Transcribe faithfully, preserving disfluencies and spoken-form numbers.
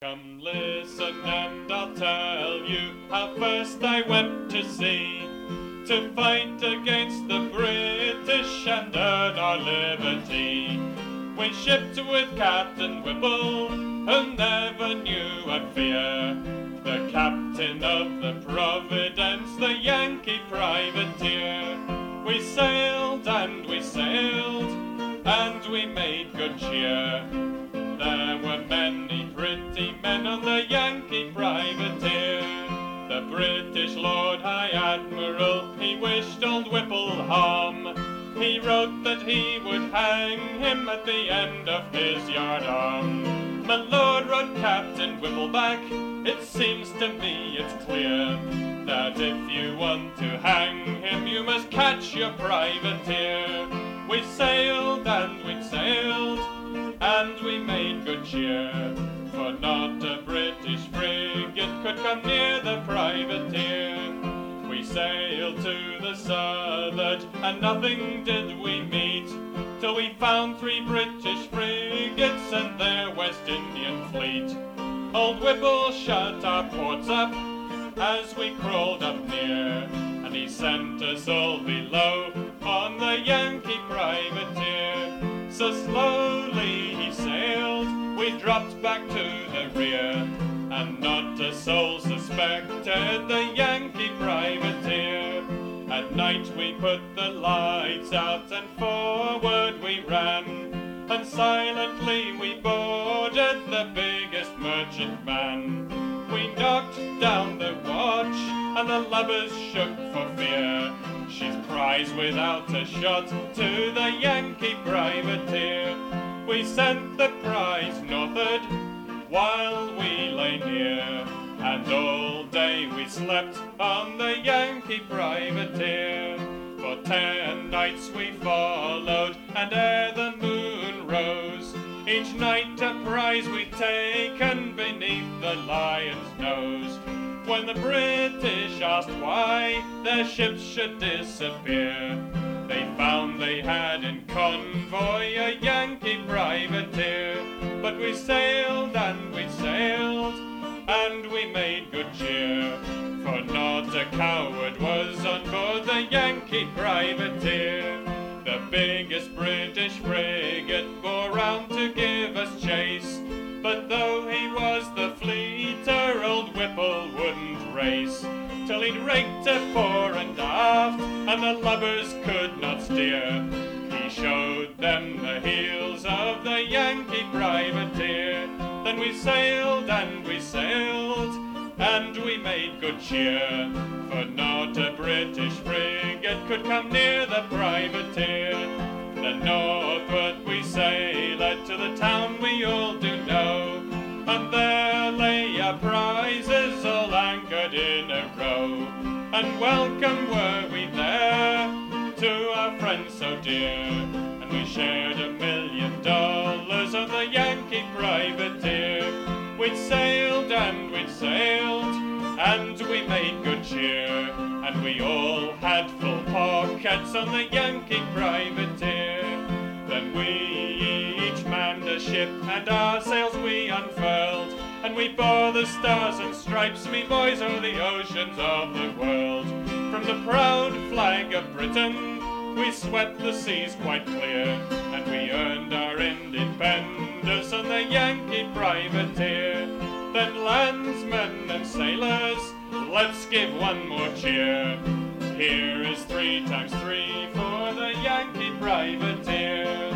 Come listen and I'll tell you how first I went to sea to fight against the British and earn our liberty. We shipped with Captain Whipple, who never knew a fear, the captain of the Providence, the Yankee privateer. We sailed and we sailed, and we made good cheer. There were many pretty men on the Yankee privateer. The British Lord High Admiral, he wished old Whipple harm. He wrote that he would hang him at the end of his yard arm. My lord, wrote Captain Whipple back, it seems to me it's clear that if you want to hang him, you must catch your privateer. We sailed and we sailed, and we made good cheer, for not a British frigate could come near the privateer. We sailed to the southward, and nothing did we meet, till we found three British frigates and their West Indian fleet. Old Whipple shut our ports up as we crawled up near, and he sent us all below on the Yankee privateer. So slowly he sailed, we dropped back to the rear, and not a soul suspected the Yankee privateer. At night we put the lights out and forward we ran, and silently we boarded the biggest merchantman. We knocked down the watch, and the lubbers shook for fear. She's prize without a shot to the Yankee privateer. We sent the prize northward while we lay near, and all day we slept on the Yankee privateer. For ten nights we followed, and ere the moon rose, each night a prize we'd taken beneath the Lion's nose. When the British asked why their ships should disappear, they found they had in convoy a Yankee privateer. But we sailed and we sailed, and we made good cheer, for not a coward was on board the Yankee privateer. The biggest British frigate bore round to give us chase, but though he was the fleeter, old Whipple wouldn't race, till he'd raked her fore and aft, and the lubbers could not steer. He showed them the heels of the Yankee privateer. Then we sailed and we sailed, and we made good cheer, for not a British frigate could come near the privateer. Then northward we sailed to the town we all do know, and there lay our prizes all anchored in a row. And welcome were we there to our friends so dear, and we shared a million dollars on the Yankee privateer. We'd sailed and we'd sailed, and we made good cheer, and we all had full pockets on the Yankee privateer. Then we each manned a ship, and our sails we unfurled, and we bore the stars and stripes, me boys, o'er the oceans of the world. From the proud flag of Britain we swept the seas quite clear, and we earned our independence on the Yankee privateer. Then landsmen and sailors, let's give one more cheer. Here is three times three for the Yankee privateer.